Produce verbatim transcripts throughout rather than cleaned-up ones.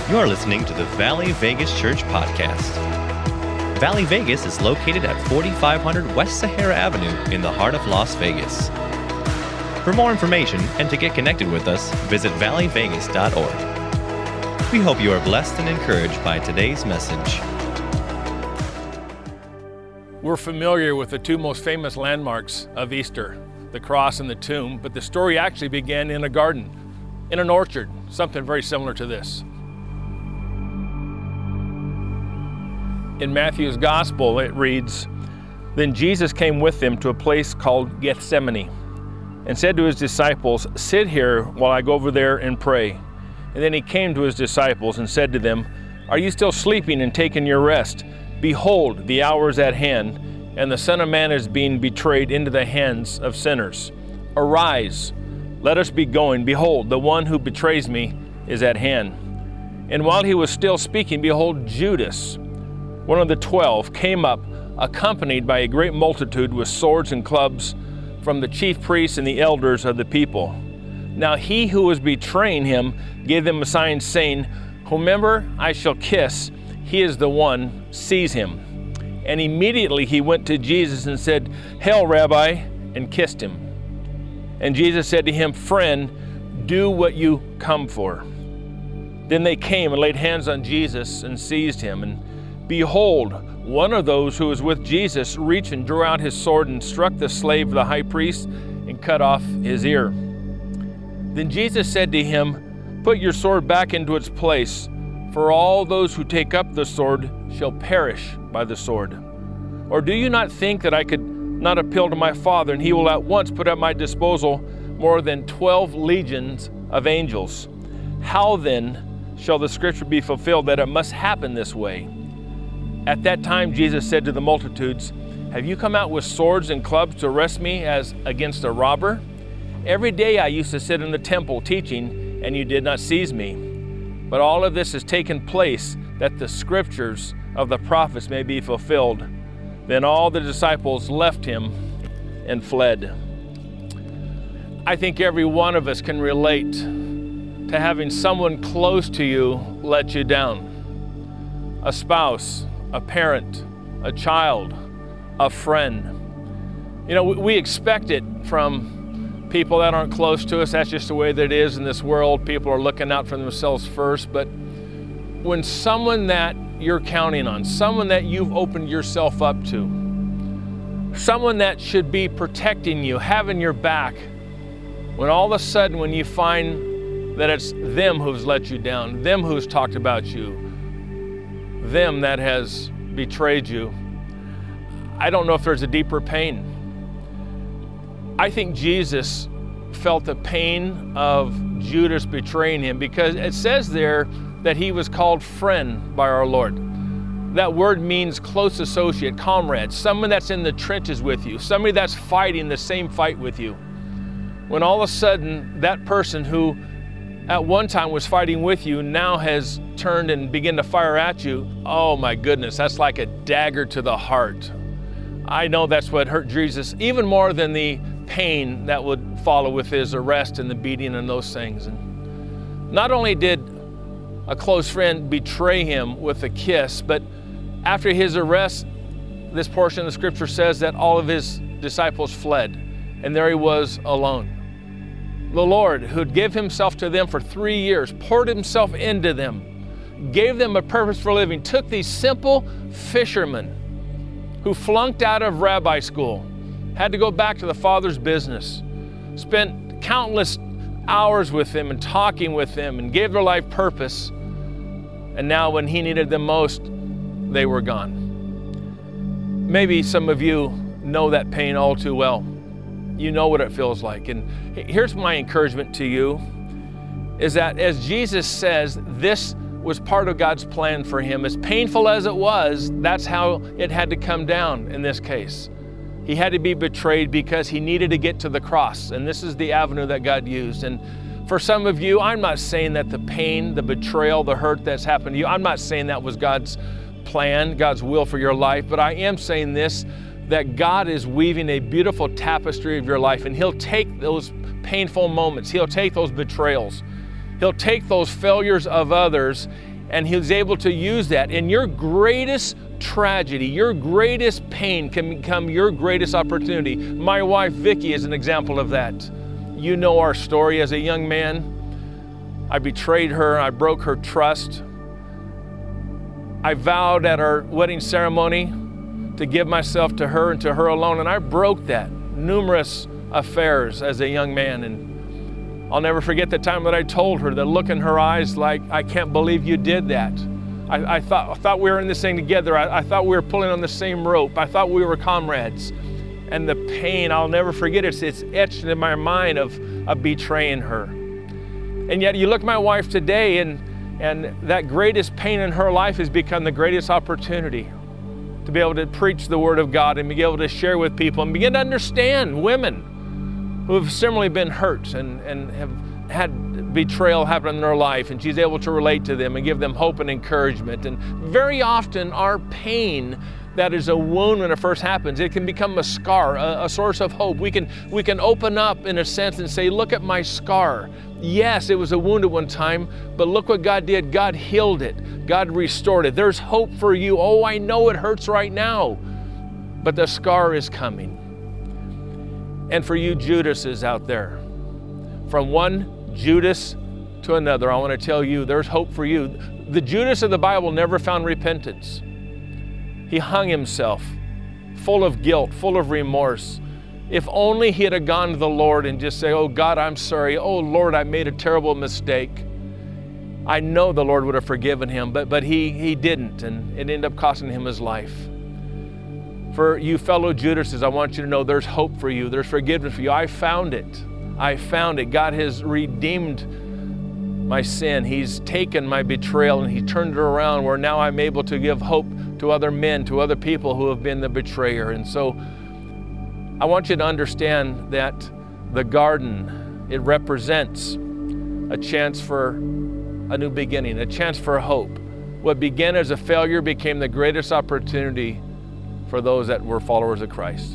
You're listening to the Valley Vegas Church Podcast. Valley Vegas is located at forty-five hundred West Sahara Avenue in the heart of Las Vegas. For more information and to get connected with us, visit valley vegas dot org. We hope you are blessed and encouraged by today's message. We're familiar with the two most famous landmarks of Easter, the cross and the tomb, but the story actually began in a garden, in an orchard, something very similar to this. In Matthew's Gospel, it reads, "Then Jesus came with them to a place called Gethsemane and said to his disciples, 'Sit here while I go over there and pray.' And then he came to his disciples and said to them, 'Are you still sleeping and taking your rest? Behold, the hour is at hand, and the Son of Man is being betrayed into the hands of sinners. Arise, let us be going. Behold, the one who betrays me is at hand.' And while he was still speaking, behold, Judas, one of the twelve, came up, accompanied by a great multitude with swords and clubs from the chief priests and the elders of the people. Now he who was betraying him gave them a sign, saying, 'Whomever I shall kiss, he is the one, seize him.' And immediately he went to Jesus and said, 'Hail, Rabbi,' and kissed him. And Jesus said to him, 'Friend, do what you come for.' Then they came and laid hands on Jesus and seized him. And behold, one of those who was with Jesus reached and drew out his sword and struck the slave of the high priest and cut off his ear. Then Jesus said to him, 'Put your sword back into its place, for all those who take up the sword shall perish by the sword. Or do you not think that I could not appeal to my Father, and he will at once put at my disposal more than twelve legions of angels? How then shall the scripture be fulfilled that it must happen this way?' At that time Jesus said to the multitudes, 'Have you come out with swords and clubs to arrest me as against a robber? Every day I used to sit in the temple teaching, and you did not seize me. But all of this has taken place that the scriptures of the prophets may be fulfilled.' Then all the disciples left him and fled." I think every one of us can relate to having someone close to you let you down. A spouse, a parent, a child, a friend. You know, we expect it from people that aren't close to us. That's just the way that it is in this world. People are looking out for themselves first. But when someone that you're counting on, someone that you've opened yourself up to, someone that should be protecting you, having your back, when all of a sudden when you find that it's them who's let you down, them who's talked about you, them that has betrayed you, I don't know if there's a deeper pain. I think Jesus felt the pain of Judas betraying him, because it says there that he was called friend by our Lord. That word means close associate, comrade, someone that's in the trenches with you, somebody that's fighting the same fight with you. When all of a sudden that person who at one time was fighting with you now has turned and begun to fire at you, oh my goodness, that's like a dagger to the heart. I know that's what hurt Jesus, even more than the pain that would follow with his arrest and the beating and those things. And not only did a close friend betray him with a kiss, but after his arrest, this portion of the scripture says that all of his disciples fled, and there he was alone. The Lord, who'd give himself to them for three years, poured himself into them, gave them a purpose for living, took these simple fishermen who flunked out of rabbi school, had to go back to the Father's business, spent countless hours with them and talking with them and gave their life purpose. And now when he needed them most, they were gone. Maybe some of you know that pain all too well. You know what it feels like. And here's my encouragement to you, is that as Jesus says, this was part of God's plan for him. As painful as it was, that's how it had to come down in this case. He had to be betrayed because he needed to get to the cross. And this is the avenue that God used. And for some of you, I'm not saying that the pain, the betrayal, the hurt that's happened to you, I'm not saying that was God's plan, God's will for your life, but I am saying this, that God is weaving a beautiful tapestry of your life, and he'll take those painful moments, he'll take those betrayals, he'll take those failures of others, And He was able to use that. And your greatest tragedy, your greatest pain can become your greatest opportunity. My wife, Vicki, is an example of that. You know our story. As a young man, I betrayed her. I broke her trust. I vowed at our wedding ceremony to give myself to her and to her alone, and I broke that. Numerous affairs as a young man, and I'll never forget the time that I told her, the look in her eyes like, I can't believe you did that. I, I, thought, I thought we were in this thing together. I, I thought we were pulling on the same rope. I thought we were comrades. And the pain, I'll never forget it. It's etched in my mind of, of betraying her. And yet you look at my wife today, and, and that greatest pain in her life has become the greatest opportunity to be able to preach the Word of God and be able to share with people and begin to understand women who have similarly been hurt and, and have had betrayal happen in their life, and she's able to relate to them and give them hope and encouragement. And very often our pain, that is a wound when it first happens, it can become a scar, a, a source of hope. We can, we can open up in a sense and say, look at my scar. Yes, it was a wound at one time, but look what God did. God healed it. God restored it. There's hope for you. Oh, I know it hurts right now, but the scar is coming. And for you Judases out there, from one Judas to another, I want to tell you there's hope for you. The Judas of the Bible never found repentance. He hung himself, full of guilt, full of remorse. If only he had gone to the Lord and just say, oh God, I'm sorry. Oh Lord, I made a terrible mistake. I know the Lord would have forgiven him, but, but he, he didn't, and it ended up costing him his life. For you fellow Judases, I want you to know there's hope for you. There's forgiveness for you. I found it. I found it. God has redeemed my sin. He's taken my betrayal and He turned it around where now I'm able to give hope to other men, to other people who have been the betrayer. And so I want you to understand that the garden, it represents a chance for a new beginning, a chance for hope. What began as a failure became the greatest opportunity for those that were followers of Christ.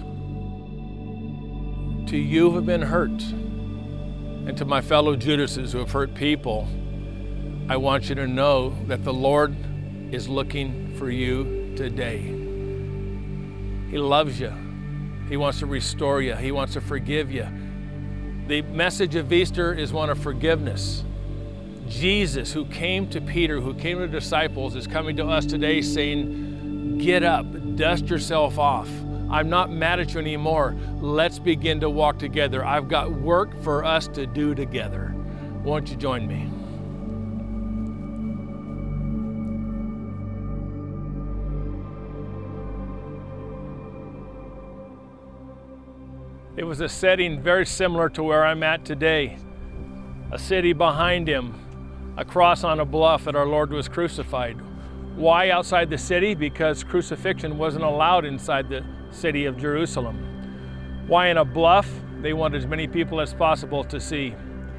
To you who have been hurt, and to my fellow Judases who have hurt people, I want you to know that the Lord is looking for you today. He loves you. He wants to restore you. He wants to forgive you. The message of Easter is one of forgiveness. Jesus, who came to Peter, who came to the disciples, is coming to us today saying, get up, dust yourself off. I'm not mad at you anymore. Let's begin to walk together. I've got work for us to do together. Won't you join me? It was a setting very similar to where I'm at today. A city behind him, a cross on a bluff that our Lord was crucified. Why outside the city? Because crucifixion wasn't allowed inside the city of Jerusalem. Why in a bluff? They wanted as many people as possible to see.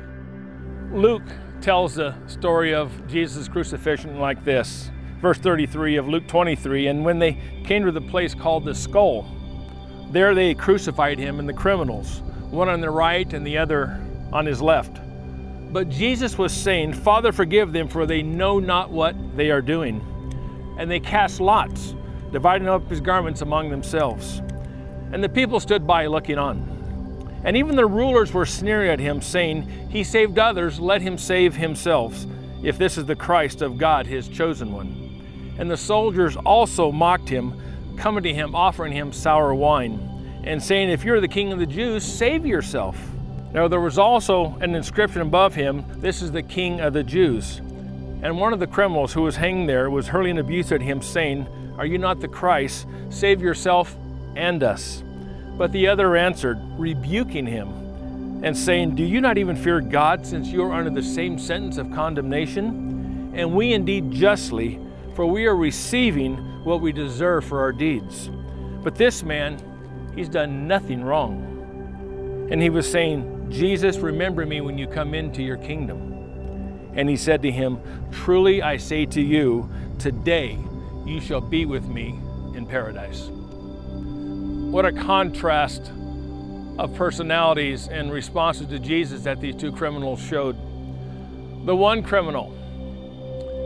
Luke tells the story of Jesus' crucifixion like this. Verse thirty-three of Luke twenty-three, and when they came to the place called the Skull, there they crucified him and the criminals, one on the right and the other on his left. But Jesus was saying, Father, forgive them, for they know not what they are doing. And they cast lots, dividing up his garments among themselves. And the people stood by looking on. And even the rulers were sneering at him, saying, He saved others, let him save himself, if this is the Christ of God, his chosen one. And the soldiers also mocked him, coming to him, offering him sour wine, and saying, If you're the king of the Jews, save yourself. Now there was also an inscription above him, This is the King of the Jews. And one of the criminals who was hanging there was hurling abuse at him, saying, Are you not the Christ? Save yourself and us. But the other answered, rebuking him, and saying, Do you not even fear God, since you are under the same sentence of condemnation? And we indeed justly, for we are receiving what we deserve for our deeds. But this man, he's done nothing wrong. And he was saying, Jesus, remember me when you come into your kingdom. And he said to him, Truly I say to you, today you shall be with me in paradise. What a contrast of personalities and responses to Jesus that these two criminals showed. The one criminal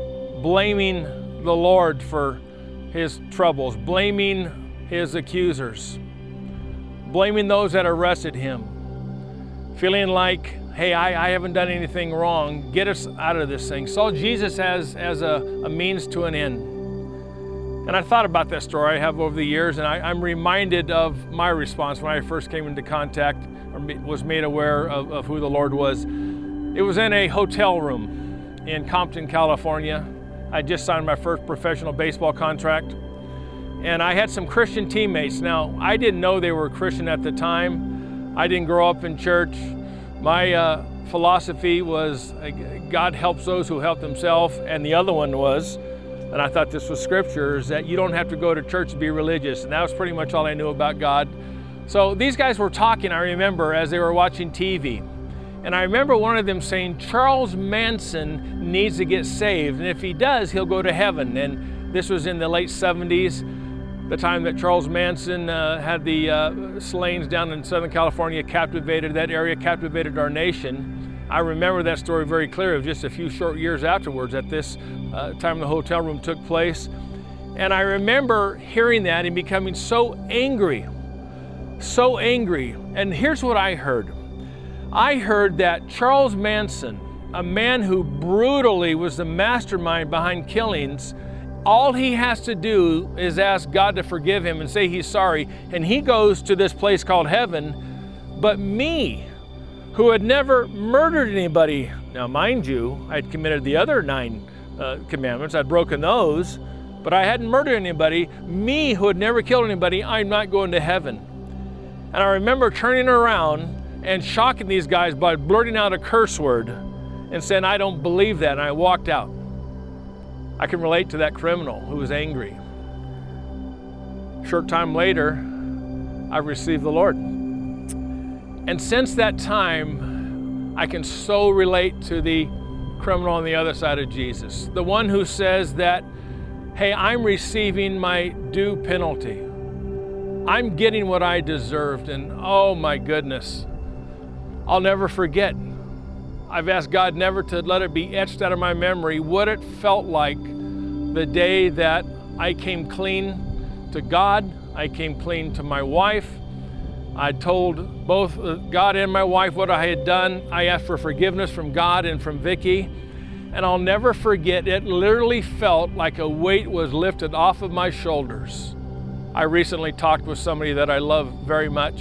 blaming the Lord for his troubles, blaming his accusers, blaming those that arrested him, feeling like, hey, I, I haven't done anything wrong, get us out of this thing. Saw Jesus as, as a, a means to an end. And I thought about that story I have over the years, and I, I'm reminded of my response when I first came into contact or was made aware of, of who the Lord was. It was in a hotel room in Compton, California. I just signed my first professional baseball contract, and I had some Christian teammates. Now, I didn't know they were Christian at the time. I didn't grow up in church. My uh, philosophy was uh, God helps those who help themselves, and the other one was, and I thought this was scripture, is that you don't have to go to church to be religious. And that was pretty much all I knew about God. So these guys were talking, I remember, as they were watching T V. And I remember one of them saying, Charles Manson needs to get saved. And if he does, he'll go to heaven. And this was in the late seventies, the time that Charles Manson uh, had the uh, slayings down in Southern California, captivated that area, captivated our nation. I remember that story very clearly. It was just a few short years afterwards that this uh, time the hotel room took place. And I remember hearing that and becoming so angry, so angry. And here's what I heard. I heard that Charles Manson, a man who brutally was the mastermind behind killings, all he has to do is ask God to forgive him and say he's sorry, and he goes to this place called heaven. But me, who had never murdered anybody, now mind you, I'd committed the other nine uh, commandments, I'd broken those, but I hadn't murdered anybody. Me, who had never killed anybody, I'm not going to heaven. And I remember turning around and shocking these guys by blurting out a curse word and saying, I don't believe that, and I walked out. I can relate to that criminal who was angry. Short time later, I received the Lord. And since that time, I can so relate to the criminal on the other side of Jesus. The one who says that, hey, I'm receiving my due penalty. I'm getting what I deserved, and oh my goodness, I'll never forget. I've asked God never to let it be etched out of my memory what it felt like the day that I came clean to God, I came clean to my wife. I told both God and my wife what I had done. I asked for forgiveness from God and from Vicki. And I'll never forget, it literally felt like a weight was lifted off of my shoulders. I recently talked with somebody that I love very much,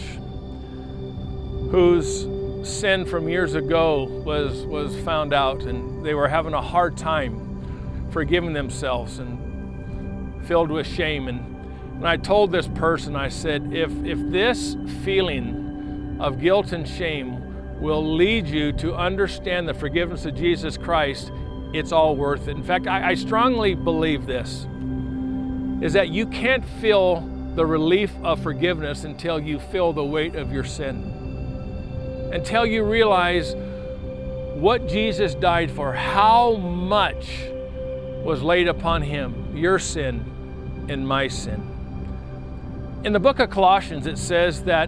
whose sin from years ago was, was found out, and they were having a hard time forgiving themselves and filled with shame. And, and I told this person, I said, if, if this feeling of guilt and shame will lead you to understand the forgiveness of Jesus Christ, it's all worth it. In fact, I, I strongly believe this, is that you can't feel the relief of forgiveness until you feel the weight of your sin. Until you realize what Jesus died for, how much was laid upon him, your sin and my sin. In the book of Colossians, it says that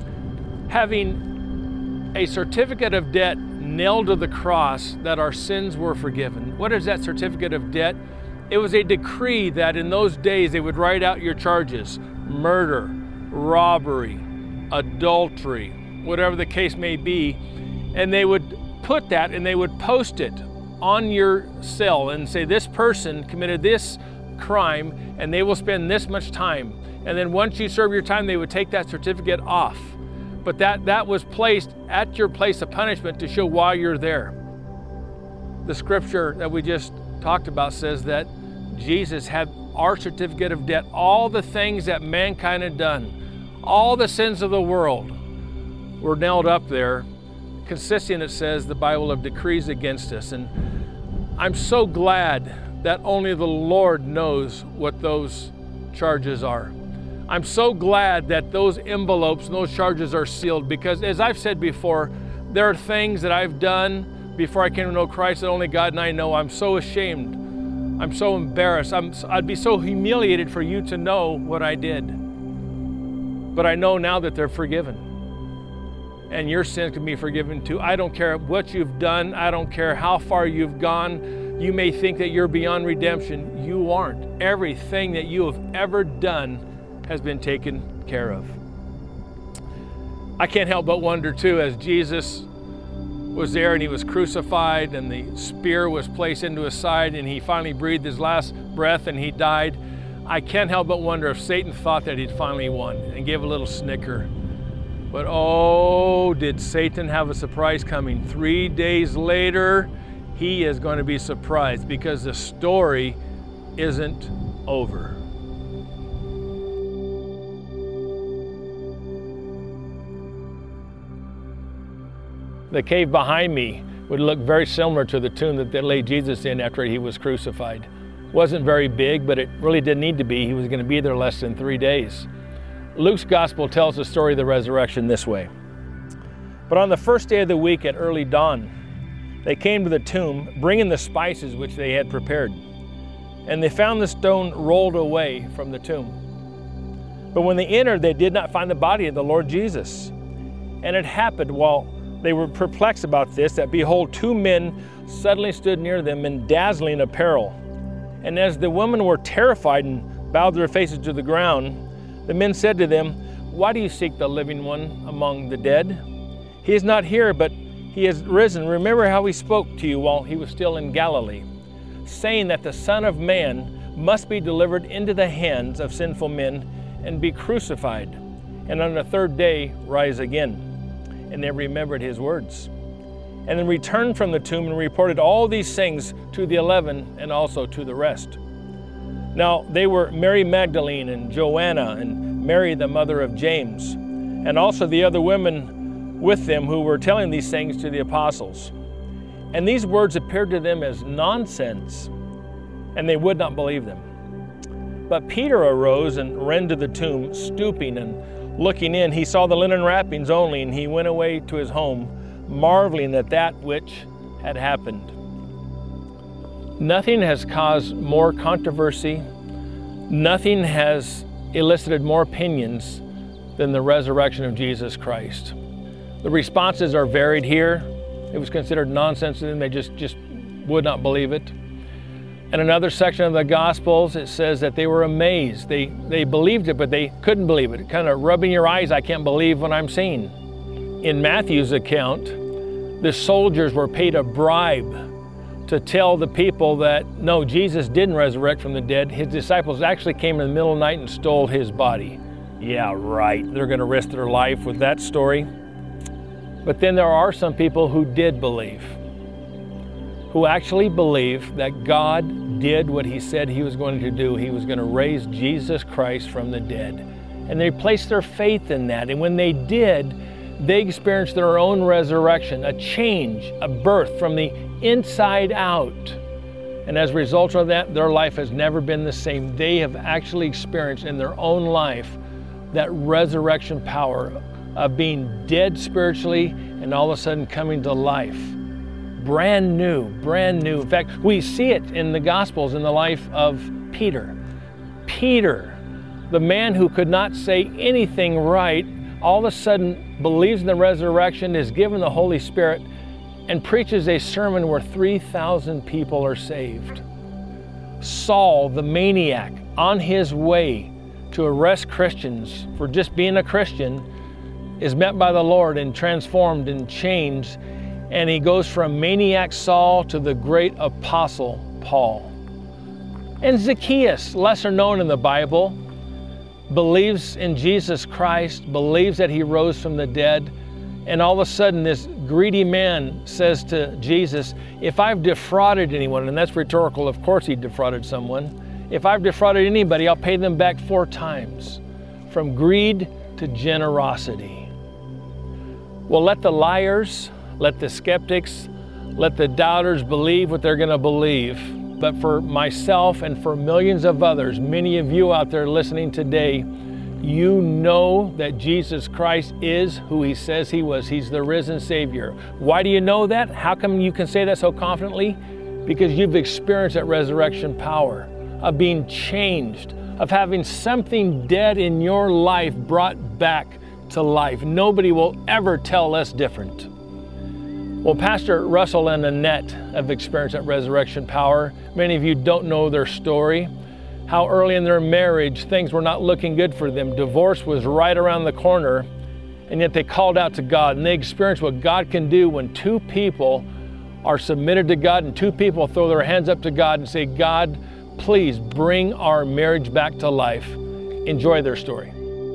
having a certificate of debt nailed to the cross, that our sins were forgiven. What is that certificate of debt? It was a decree that in those days they would write out your charges: murder, robbery, adultery, whatever the case may be, and they would put that and they would post it on your cell and say, this person committed this crime and they will spend this much time. And then once you serve your time, they would take that certificate off. But that, that was placed at your place of punishment to show why you're there. The scripture that we just talked about says that Jesus had our certificate of debt, all the things that mankind had done, all the sins of the world were nailed up there, consisting, it says, the Bible, of decrees against us. And I'm so glad that only the Lord knows what those charges are. I'm so glad that those envelopes and those charges are sealed, because as I've said before, there are things that I've done before I came to know Christ that only God and I know. I'm so ashamed. I'm so embarrassed. I'm, I'd be so humiliated for you to know what I did. But I know now that they're forgiven. And your sins can be forgiven too. I don't care what you've done. I don't care how far you've gone. You may think that you're beyond redemption. You aren't. Everything that you have ever done has been taken care of. I can't help but wonder too, as Jesus was there and he was crucified and the spear was placed into his side and he finally breathed his last breath and he died, I can't help but wonder if Satan thought that he'd finally won and gave a little snicker. But oh, did Satan have a surprise coming. Three days later, he is going to be surprised because the story isn't over. The cave behind me would look very similar to the tomb that they laid Jesus in after he was crucified. Wasn't very big, but it really didn't need to be. He was going to be there less than three days. Luke's gospel tells the story of the resurrection this way. But on the first day of the week at early dawn, they came to the tomb, bringing the spices which they had prepared. And they found the stone rolled away from the tomb. But when they entered, they did not find the body of the Lord Jesus. And it happened while they were perplexed about this, that behold, two men suddenly stood near them in dazzling apparel. And as the women were terrified and bowed their faces to the ground, the men said to them, "Why do you seek the living one among the dead? He is not here, but he has risen. Remember how he spoke to you while he was still in Galilee, saying that the Son of Man must be delivered into the hands of sinful men and be crucified, and on the third day rise again." And they remembered his words. And then returned from the tomb and reported all these things to the eleven and also to the rest. Now they were Mary Magdalene and Joanna and Mary the mother of James, and also the other women with them who were telling these things to the apostles. And these words appeared to them as nonsense, and they would not believe them. But Peter arose and ran to the tomb, stooping, and looking in, he saw the linen wrappings only, and he went away to his home, marveling at that which had happened. Nothing has caused more controversy, nothing has elicited more opinions than the resurrection of Jesus Christ. The responses are varied here. It was considered nonsense to them. They just, just would not believe it. In another section of the Gospels, it says that they were amazed. They, they believed it, but they couldn't believe it. Kind of rubbing your eyes, I can't believe what I'm seeing. In Matthew's account, the soldiers were paid a bribe to tell the people that, no, Jesus didn't resurrect from the dead. His disciples actually came in the middle of the night and stole his body. Yeah, right. They're going to risk their life with that story. But then there are some people who did believe, who actually believe that God did what he said he was going to do. He was going to raise Jesus Christ from the dead. And they placed their faith in that. And when they did, they experienced their own resurrection, a change, a birth from the inside out. And as a result of that, their life has never been the same. They have actually experienced in their own life that resurrection power of being dead spiritually and all of a sudden coming to life. Brand new, brand new. In fact, we see it in the Gospels in the life of Peter. Peter, the man who could not say anything right, all of a sudden believes in the resurrection, is given the Holy Spirit, and preaches a sermon where three thousand people are saved. Saul, the maniac, on his way to arrest Christians for just being a Christian, is met by the Lord and transformed and changed. And he goes from maniac Saul to the great apostle Paul. And Zacchaeus, lesser known in the Bible, believes in Jesus Christ, believes that he rose from the dead. And all of a sudden this greedy man says to Jesus, if I've defrauded anyone, and that's rhetorical, of course he defrauded someone. If I've defrauded anybody, I'll pay them back four times. From greed to generosity. Well, let the liars, let the skeptics, let the doubters believe what they're going to believe. But for myself and for millions of others, many of you out there listening today, you know that Jesus Christ is who he says he was. He's the risen Savior. Why do you know that? How come you can say that so confidently? Because you've experienced that resurrection power of being changed, of having something dead in your life brought back to life. Nobody will ever tell us different. Well, Pastor Russell and Annette have experienced that resurrection power. Many of you don't know their story, how early in their marriage things were not looking good for them. Divorce was right around the corner, and yet they called out to God, and they experienced what God can do when two people are submitted to God and two people throw their hands up to God and say, God, please bring our marriage back to life. Enjoy their story.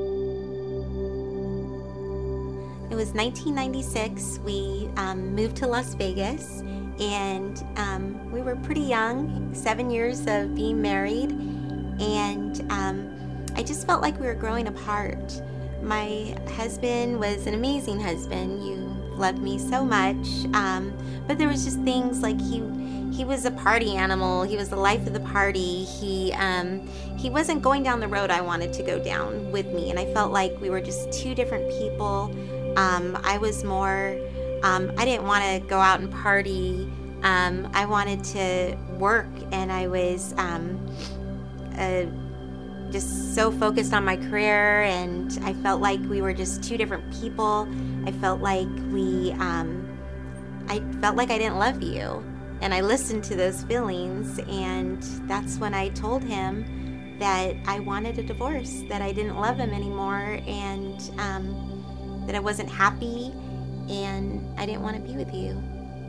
It was nineteen ninety-six. We um, moved to Las Vegas, and um, we were pretty young, seven years of being married, and um, I just felt like we were growing apart. My husband was an amazing husband. You loved me so much, um, but there was just things like he he was a party animal. He was the life of the party. He um, he wasn't going down the road I wanted to go down with me, and I felt like we were just two different people. Um, I was more, um, I didn't want to go out and party. Um, I wanted to work, and I was um, uh, just so focused on my career, and I felt like we were just two different people. I felt like we, um, I felt like I didn't love you, and I listened to those feelings, and that's when I told him that I wanted a divorce, that I didn't love him anymore, and um, that I wasn't happy, and I didn't want to be with you.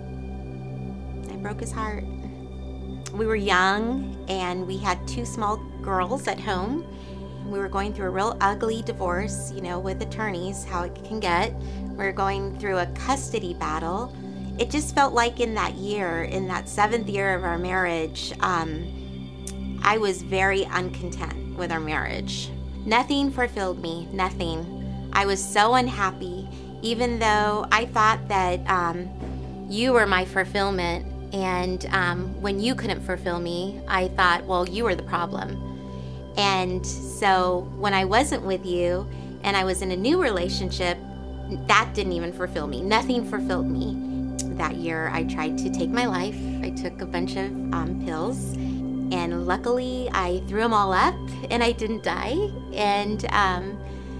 I broke his heart. We were young, and we had two small girls at home. We were going through a real ugly divorce, you know, with attorneys, how it can get. We were going through a custody battle. It just felt like in that year, in that seventh year of our marriage, um, I was very uncontent with our marriage. Nothing fulfilled me, nothing. I was so unhappy, even though I thought that um, you were my fulfillment, and um, when you couldn't fulfill me, I thought, well, you were the problem. And so when I wasn't with you and I was in a new relationship, that didn't even fulfill me. Nothing fulfilled me. That year I tried to take my life. I took a bunch of um, pills, and luckily I threw them all up and I didn't die. And um,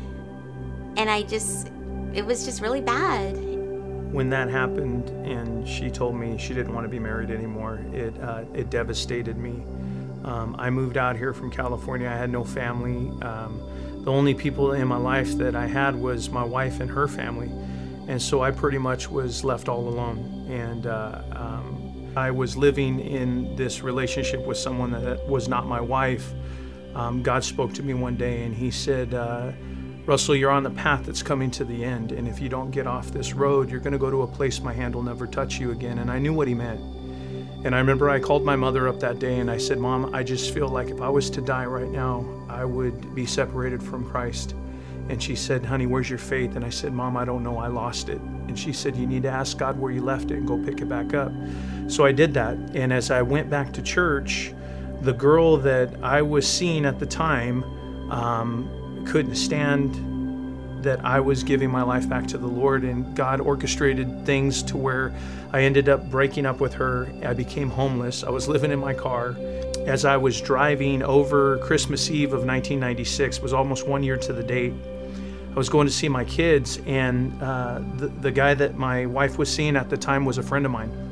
and I just, it was just really bad. When that happened and she told me she didn't want to be married anymore, it uh, it devastated me. Um, I moved out here from California. I had no family. Um, the only people in my life that I had was my wife and her family. And so I pretty much was left all alone. And uh, um, I was living in this relationship with someone that was not my wife. Um, God spoke to me one day and he said, uh, Russell, you're on the path that's coming to the end, and if you don't get off this road, you're going to go to a place my hand will never touch you again. And I knew what he meant. And I remember I called my mother up that day and I said, Mom, I just feel like if I was to die right now, I would be separated from Christ. And she said, honey, where's your faith? And I said, Mom, I don't know, I lost it. And she said, you need to ask God where you left it and go pick it back up. So I did that. And as I went back to church, the girl that I was seeing at the time, um, couldn't stand that I was giving my life back to the Lord, and God orchestrated things to where I ended up breaking up with her. I became homeless. I was living in my car. As I was driving over Christmas Eve of nineteen ninety-six, it was almost one year to the date, I was going to see my kids, and uh, the, the guy that my wife was seeing at the time was a friend of mine.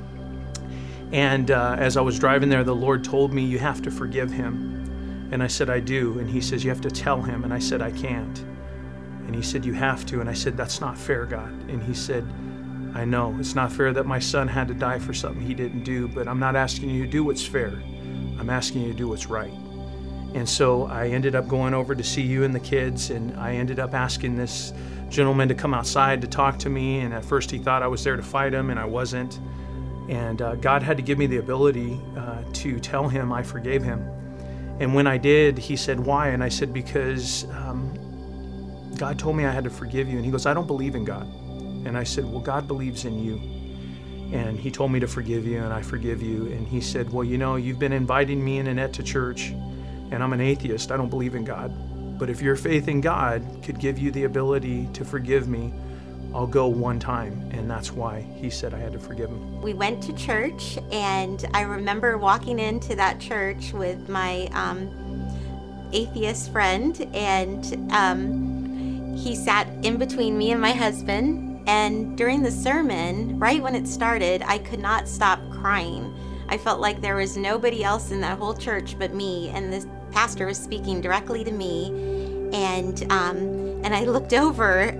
And uh, as I was driving there, the Lord told me, you have to forgive him. And I said, I do. And he says, you have to tell him. And I said, I can't. And he said, you have to. And I said, that's not fair, God. And he said, I know. It's not fair that my son had to die for something he didn't do, but I'm not asking you to do what's fair. I'm asking you to do what's right. And so I ended up going over to see you and the kids, and I ended up asking this gentleman to come outside to talk to me. And at first he thought I was there to fight him, and I wasn't. And uh, God had to give me the ability uh, to tell him I forgave him. And when I did, he said, why? And I said, because um, God told me I had to forgive you. And he goes, I don't believe in God. And I said, well, God believes in you. And he told me to forgive you, and I forgive you. And he said, well, you know, you've been inviting me and Annette to church, and I'm an atheist. I don't believe in God. But if your faith in God could give you the ability to forgive me, I'll go one time. And that's why he said I had to forgive him. We went to church, and I remember walking into that church with my um, atheist friend, and um, he sat in between me and my husband, And during the sermon, right when it started, I could not stop crying. I felt like there was nobody else in that whole church but me, and the pastor was speaking directly to me. And um, and I looked over,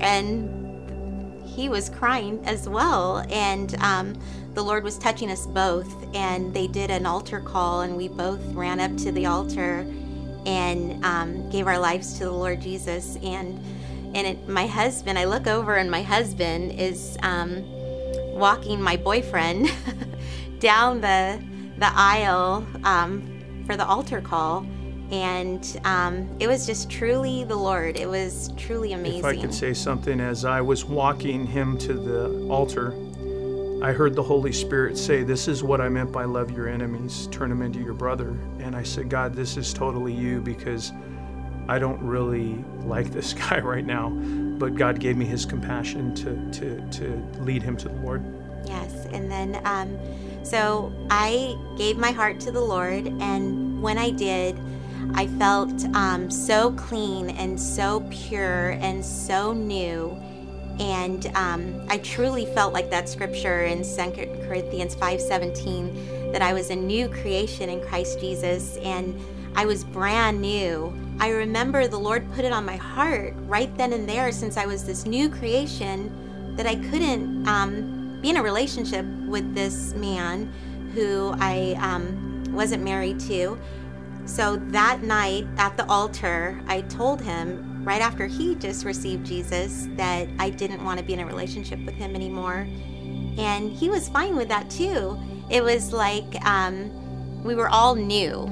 and he was crying as well. And um, the Lord was touching us both, and they did an altar call, and we both ran up to the altar and um, gave our lives to the Lord Jesus. And and it, my husband, I look over, and my husband is um, walking my boyfriend down the the aisle um, for the altar call. And um, it was just truly the Lord. It was truly amazing. If I could say something, as I was walking him to the altar, I heard the Holy Spirit say, "This is what I meant by love your enemies, turn them into your brother." And I said, "God, this is totally you, because I don't really like this guy right now." But God gave me his compassion to, to, to lead him to the Lord. Yes. And then, um, so I gave my heart to the Lord. And when I did, I felt um, so clean and so pure and so new. And um, I truly felt like that scripture in Second Corinthians five seventeen, that I was a new creation in Christ Jesus, and I was brand new. I remember the Lord put it on my heart right then and there, since I was this new creation, that I couldn't um, be in a relationship with this man who I um, wasn't married to. So that night at the altar, I told him, right after he just received Jesus, that I didn't want to be in a relationship with him anymore. And he was fine with that too. It was like um, we were all new.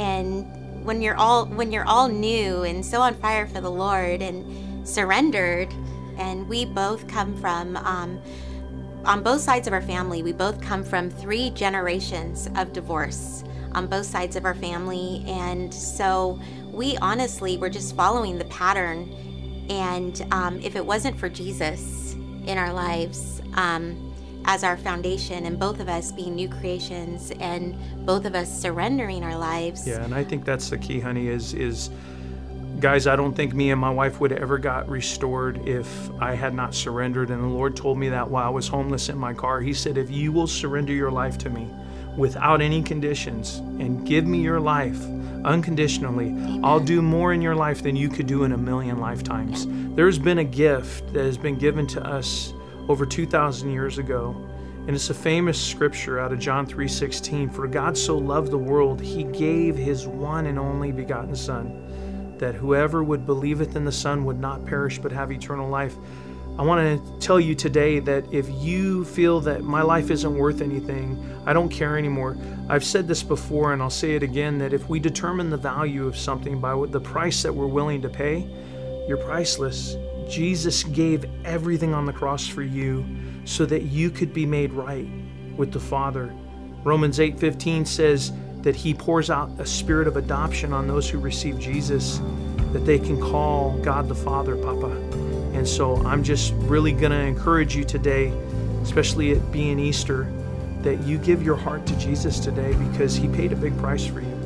And when you're all when you're all new and so on fire for the Lord and surrendered, and we both come from, um, on both sides of our family, we both come from three generations of divorce on both sides of our family. And so we honestly were just following the pattern. And um, if it wasn't for Jesus in our lives um, as our foundation, and both of us being new creations, and both of us surrendering our lives. Yeah, and I think that's the key, honey, is, is guys, I don't think me and my wife would have ever got restored if I had not surrendered. And the Lord told me that while I was homeless in my car. He said, if you will surrender your life to me without any conditions and give me your life unconditionally, Amen. I'll do more in your life than you could do in a million lifetimes. Amen. There's been a gift that has been given to us over two thousand years ago, and it's a famous scripture out of John three sixteen. For God so loved the world, he gave his one and only begotten Son, that whoever would believeth in the Son would not perish but have eternal life. I want to tell you today that if you feel that my life isn't worth anything, I don't care anymore. I've said this before, and I'll say it again, that if we determine the value of something by the price that we're willing to pay, you're priceless. Jesus gave everything on the cross for you so that you could be made right with the Father. Romans eight fifteen says that he pours out a spirit of adoption on those who receive Jesus, that they can call God the Father, Papa. And so I'm just really going to encourage you today, especially it being Easter, that you give your heart to Jesus today, because he paid a big price for you.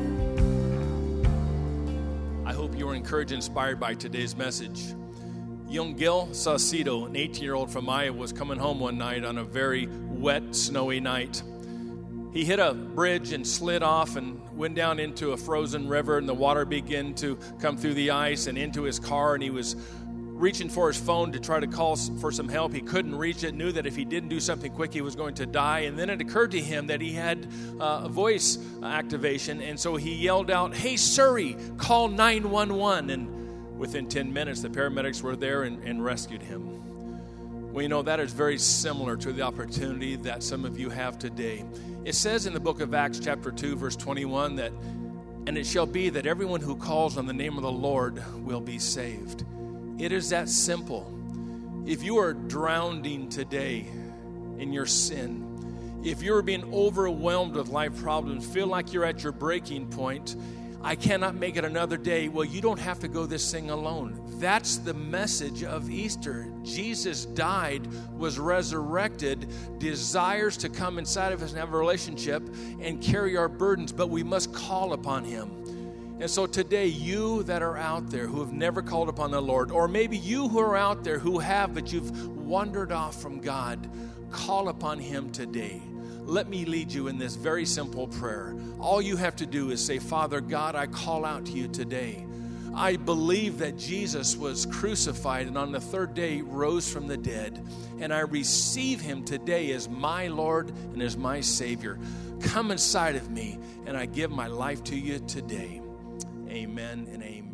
I hope you were encouraged and inspired by today's message. Young Gil Saucedo, an eighteen-year-old from Iowa, was coming home one night on a very wet, snowy night. He hit a bridge and slid off and went down into a frozen river, and the water began to come through the ice and into his car, and he was reaching for his phone to try to call for some help. He couldn't reach it, knew that if he didn't do something quick, he was going to die. And then it occurred to him that he had uh, a voice activation, and so he yelled out, "Hey, Surrey, call nine one one." And within ten minutes, the paramedics were there and, and rescued him. Well, you know, that is very similar to the opportunity that some of you have today. It says in the book of Acts chapter two, verse twenty-one, that, "And it shall be that everyone who calls on the name of the Lord will be saved." It is that simple. If you are drowning today in your sin, if you're being overwhelmed with life problems, feel like you're at your breaking point, I cannot make it another day. Well, you don't have to go this thing alone. That's the message of Easter. Jesus died, was resurrected, desires to come inside of us and have a relationship and carry our burdens, but we must call upon him. And so today, you that are out there who have never called upon the Lord, or maybe you who are out there who have, but you've wandered off from God, call upon Him today. Let me lead you in this very simple prayer. All you have to do is say, Father God, I call out to you today. I believe that Jesus was crucified and on the third day rose from the dead. And I receive Him today as my Lord and as my Savior. Come inside of me, and I give my life to you today. Amen and amen.